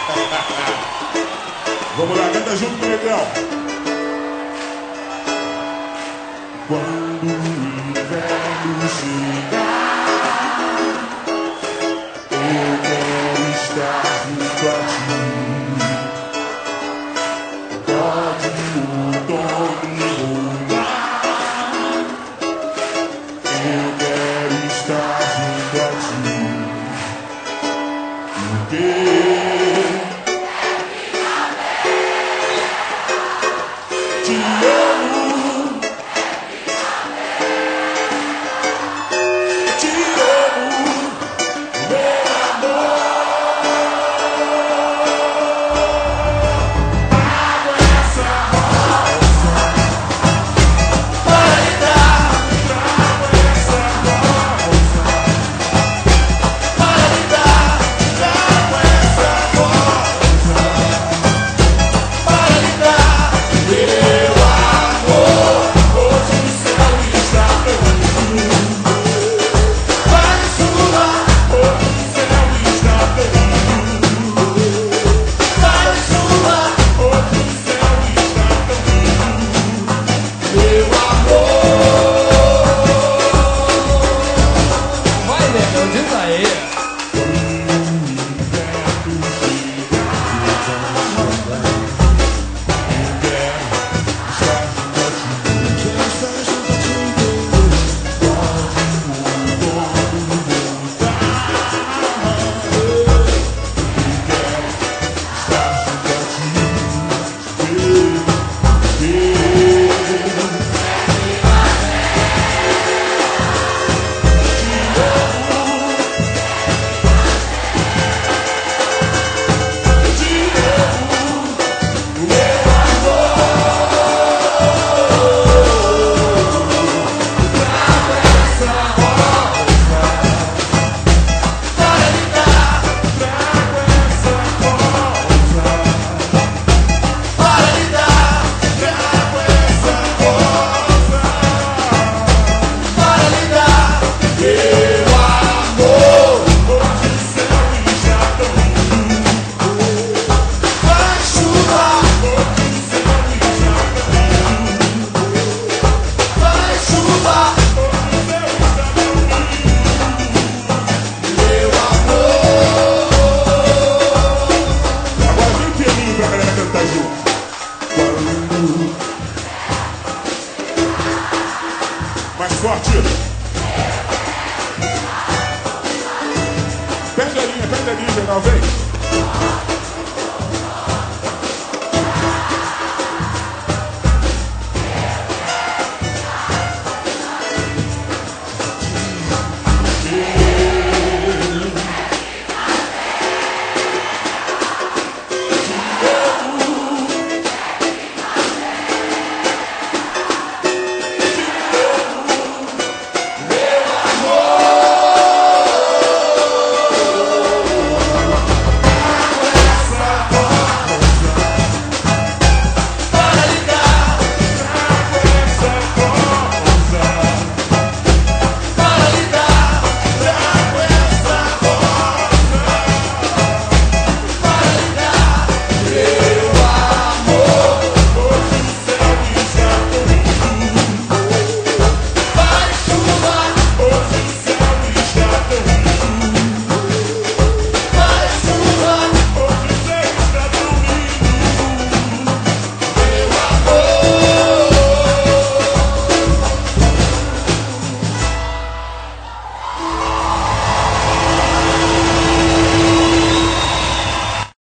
Vamos lá, canta junto com o Negrão. Quando o inverno chegar, eu quero estar junto a ti. Pode o outono rolar, eu quero estar junto a ti. Porque te amo, meu amor. Trago essa rosa para lhe dar, trago essa rosa para lhe dar, trago essa rosa para lhe dar, meu amor. Hoje o céu está feliz, vai chuva, hoje o céu está feliz, vai chuva, hoje o céu está feliz, meu amor. Vai, Negão, diz aí. Mais forte. Pega a linha, geral, vem.